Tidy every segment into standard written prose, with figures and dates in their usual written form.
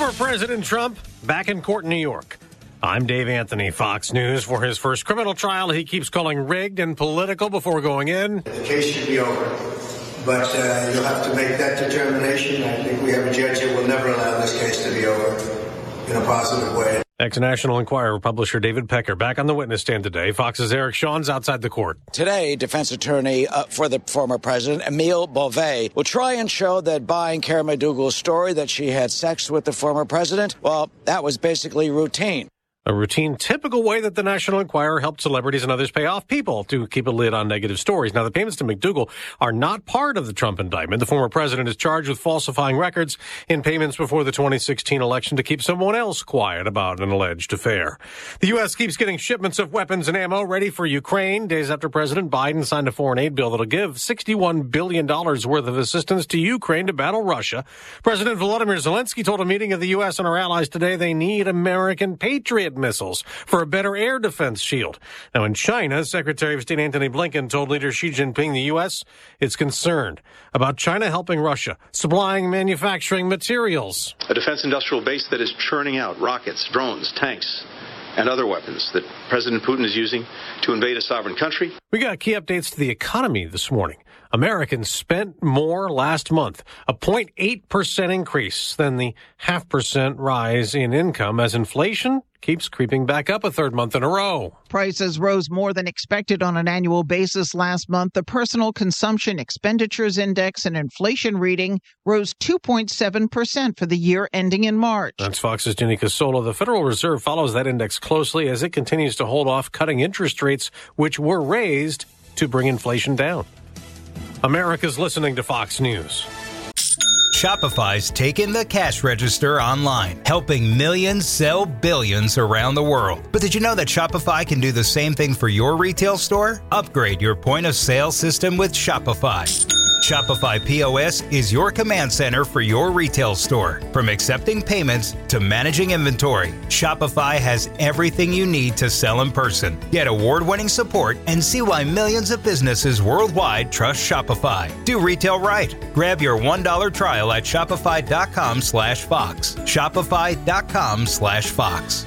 Former President Trump back in court in New York. I'm Dave Anthony, Fox News. For his first criminal trial, he keeps calling rigged and political before going in. The case should be over, but you'll have to make that determination. I think we have a judge that will never allow this case to be over in a positive way. Ex-National Enquirer publisher David Pecker back on the witness stand today. Fox's Eric Shawn's outside the court. Today, defense attorney for the former president, Emile Beauvais, will try and show that buying Karen McDougal's story that she had sex with the former president, well, that was basically routine. A routine, typical way that the National Enquirer helped celebrities and others pay off people to keep a lid on negative stories. Now, the payments to McDougal are not part of the Trump indictment. The former president is charged with falsifying records in payments before the 2016 election to keep someone else quiet about an alleged affair. The U.S. keeps getting shipments of weapons and ammo ready for Ukraine, days after President Biden signed a foreign aid bill that'll give $61 billion worth of assistance to Ukraine to battle Russia. President Volodymyr Zelensky told a meeting of the U.S. and our allies today they need American Patriot missiles for a better air defense shield. Now, in China, Secretary of State Antony Blinken told leader Xi Jinping the U.S. is concerned about China helping Russia, supplying manufacturing materials. A defense industrial base that is churning out rockets, drones, tanks, and other weapons that President Putin is using to invade a sovereign country. We got key updates to the economy this morning. Americans spent more last month, a 0.8% increase than the 0.5% rise in income as inflation keeps creeping back up a third month in a row. Prices rose more than expected on an annual basis last month. The Personal Consumption Expenditures Index and inflation reading rose 2.7% for the year ending in March. That's Fox's Jenny Casola. The Federal Reserve follows that index closely as it continues to hold off cutting interest rates, which were raised to bring inflation down. America's listening to Fox News. Shopify's taken the cash register online, helping millions sell billions around the world. But did you know that Shopify can do the same thing for your retail store? Upgrade your point of sale system with Shopify. Shopify POS is your command center for your retail store. From accepting payments to managing inventory, Shopify has everything you need to sell in person. Get award-winning support and see why millions of businesses worldwide trust Shopify. Do retail right. Grab your $1 trial at shopify.com/Fox. Shopify.com/Fox.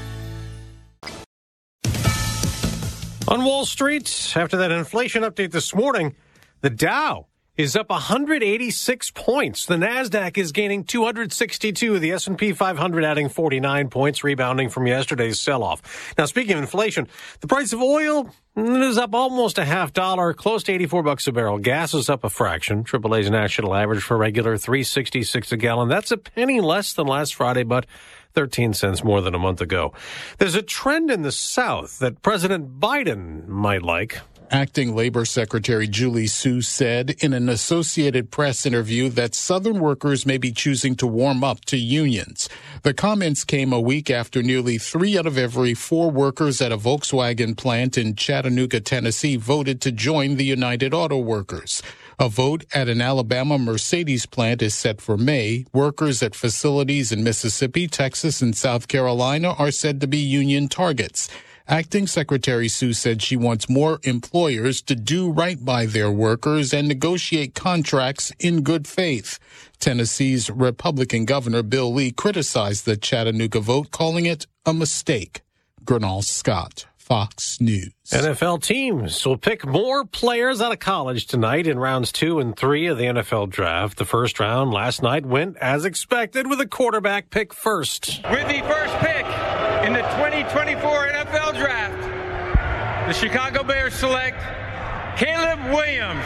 On Wall Street, after that inflation update this morning, the Dow is up 186 points. The NASDAQ is gaining 262. The S&P 500 adding 49 points, rebounding from yesterday's sell-off. Now, speaking of inflation, the price of oil is up almost $0.50, close to $84 a barrel. Gas is up a fraction. AAA's national average for regular $3.66 a gallon. That's a penny less than last Friday, but 13 cents more than a month ago. There's a trend in the South that President Biden might like. Acting Labor Secretary Julie Su said in an Associated Press interview that Southern workers may be choosing to warm up to unions. The comments came a week after nearly 3 out of every 4 workers at a Volkswagen plant in Chattanooga, Tennessee, voted to join the United Auto Workers. A vote at an Alabama Mercedes plant is set for May. Workers at facilities in Mississippi, Texas, and South Carolina are said to be union targets. Acting Secretary Su said she wants more employers to do right by their workers and negotiate contracts in good faith. Tennessee's Republican Governor Bill Lee criticized the Chattanooga vote, calling it a mistake. Gernal Scott, Fox News. NFL teams will pick more players out of college tonight in rounds 2 and 3 of the NFL draft. The first round last night went as expected with a quarterback pick first. With the first pick in the 2024 NFL Draft, the Chicago Bears select Caleb Williams,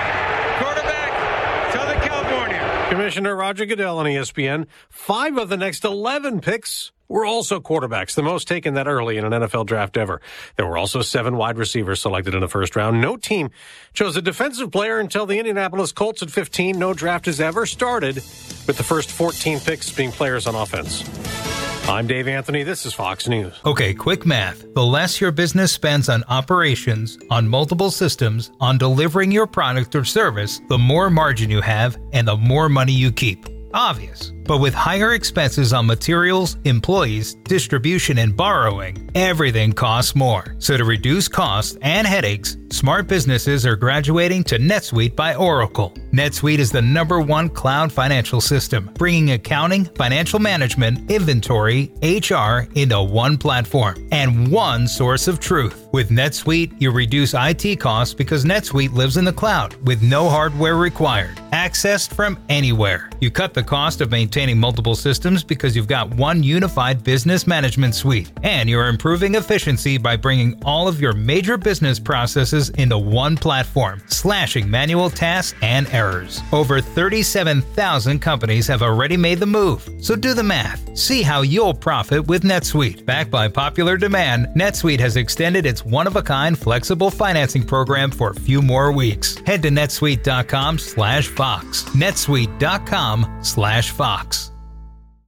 quarterback, Southern California. Commissioner Roger Goodell on ESPN. 5 of the next 11 picks were also quarterbacks, the most taken that early in an NFL draft ever. There were also 7 wide receivers selected in the first round. No team chose a defensive player until the Indianapolis Colts at 15. No draft has ever started with the first 14 picks being players on offense. I'm Dave Anthony. This is Fox News. Okay, quick math. The less your business spends on operations, on multiple systems, on delivering your product or service, the more margin you have and the more money you keep. Obvious. But with higher expenses on materials, employees, distribution, and borrowing, everything costs more. So to reduce costs and headaches, smart businesses are graduating to NetSuite by Oracle. NetSuite is the #1 cloud financial system, bringing accounting, financial management, inventory, HR into one platform and one source of truth. With NetSuite, you reduce IT costs because NetSuite lives in the cloud with no hardware required, accessed from anywhere. You cut the cost of maintaining multiple systems because you've got one unified business management suite, and you're improving efficiency by bringing all of your major business processes into one platform, slashing manual tasks and errors. Over 37,000 companies have already made the move, so do the math. See how you'll profit with NetSuite. Backed by popular demand, NetSuite has extended its one-of-a-kind flexible financing program for a few more weeks. Head to netsuite.com/Fox. netsuite.com/Fox.